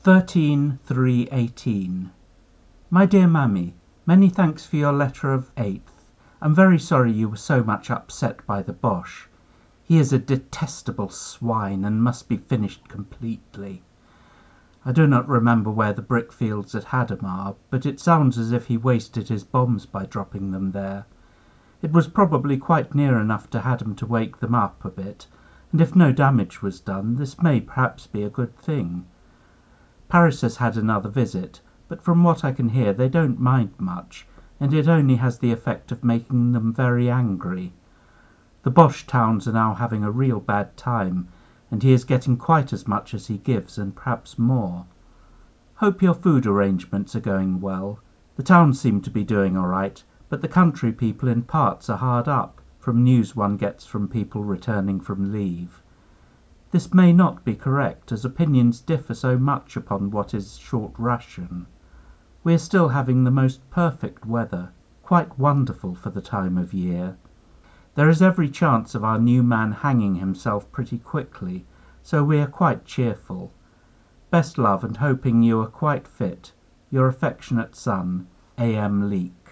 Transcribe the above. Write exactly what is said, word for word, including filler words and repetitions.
thirteen three eighteen. My dear Mammy, many thanks for your letter of eighth. I'm very sorry you were so much upset by the Boche. He is a detestable swine and must be finished completely. I do not remember where the brickfields at Haddam are, but it sounds as if he wasted his bombs by dropping them there. It was probably quite near enough to Haddam to wake them up a bit, and if no damage was done, this may perhaps be a good thing. Paris has had another visit, but from what I can hear they don't mind much, and it only has the effect of making them very angry. The Boche towns are now having a real bad time, and he is getting quite as much as he gives, and perhaps more. Hope your food arrangements are going well. The towns seem to be doing all right, but the country people in parts are hard up, from news one gets from people returning from leave. This may not be correct, as opinions differ so much upon what is short ration. We are still having the most perfect weather, quite wonderful for the time of year. There is every chance of our new man hanging himself pretty quickly, so we are quite cheerful. Best love, and hoping you are quite fit. Your affectionate son, A. M. Leake.